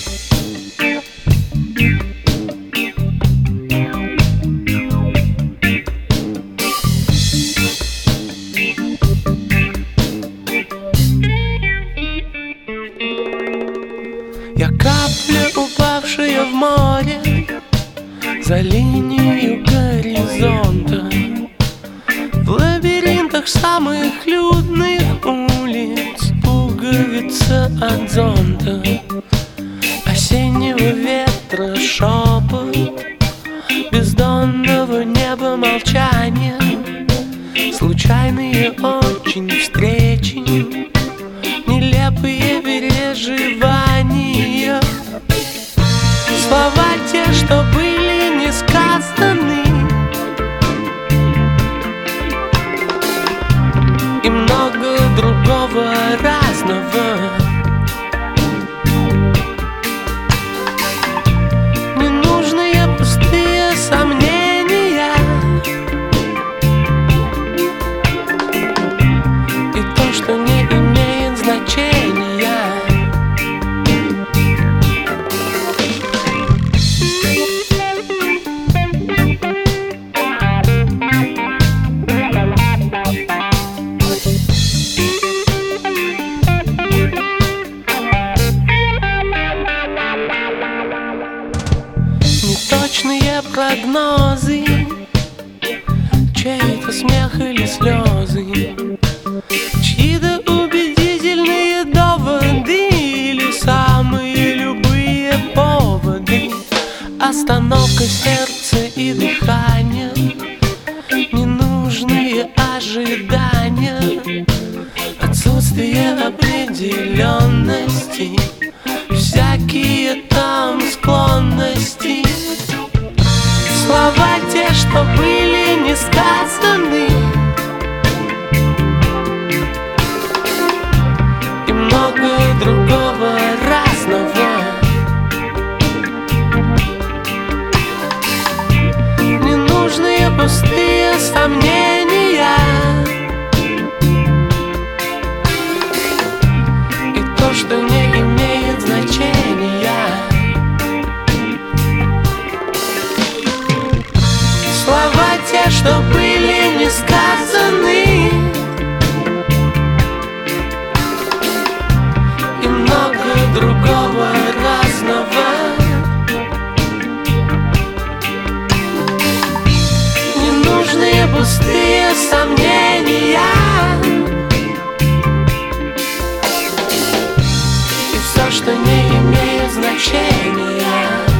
Я капля, упавшая в море за линию горизонта, в лабиринтах самых людных улиц, пуговица от зонта, осеннего ветра шепот, бездонного неба молчания, случайные очень встречи, нелепые переживания, слова те, что были не сказаны, и много другого разного. Ненужные пустые сомнения, и то, что не имеет значения. Неточные прогнозы, чей-то смех или слезы, чьи-то убедительные доводы или самые любые поводы, остановка сердца и дыхания, ненужные ожидания, отсутствие определенности, всякие там склонности, слова те, что были не сказаны, и много другого разного. Ненужные пустые сомнения, и то, что не имеет значения. Слова те, что были не сказаны, и много другого разного. Ненужные пустые сомнения, и все, что не имеет значения.